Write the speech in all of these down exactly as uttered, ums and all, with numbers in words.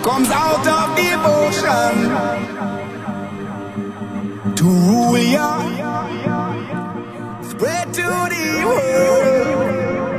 comes out of devotion to rule ya, spread to the world.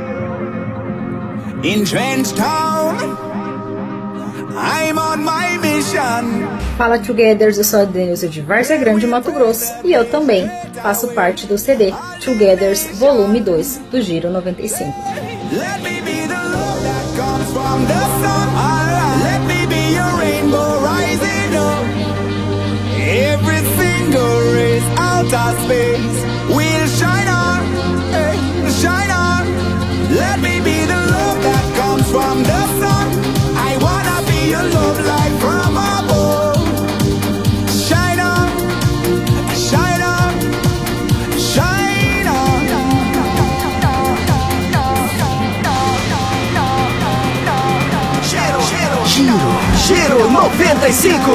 In Trenchtown, I'm on my mission. Fala Togethers, eu sou a Denilza de Várzea Grande, Mato Grosso, e eu também faço parte do C D Togethers Volume dois do Giro noventa e cinco. Let me be the love that comes from the sun. Alright. Let me be your rainbow rising up. Every single race out of space will shine on, hey, shine on. Let me be the love that comes from the sun. I wanna be your love light from above. Shine on, shine on, shine on. Giro, giro, giro, giro noventa e cinco.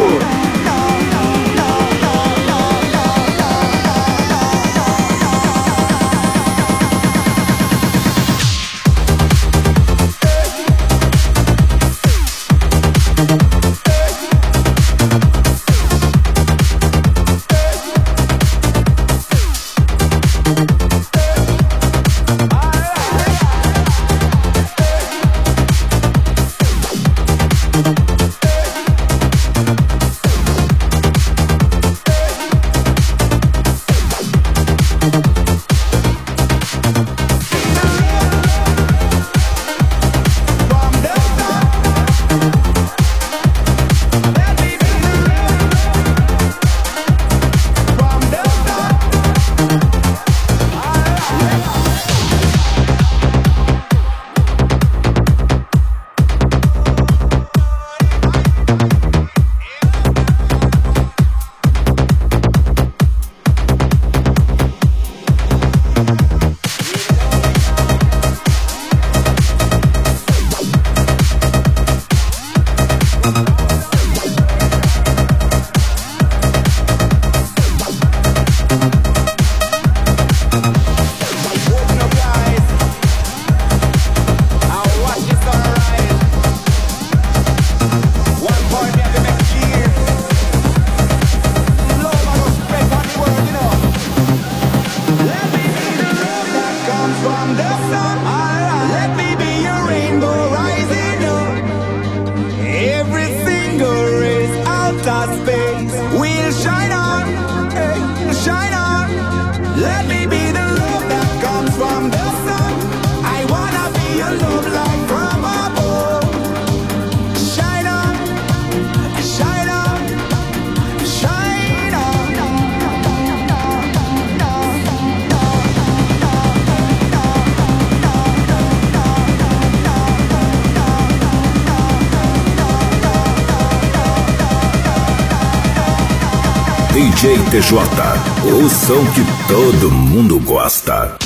D J T J, o som que todo mundo gosta.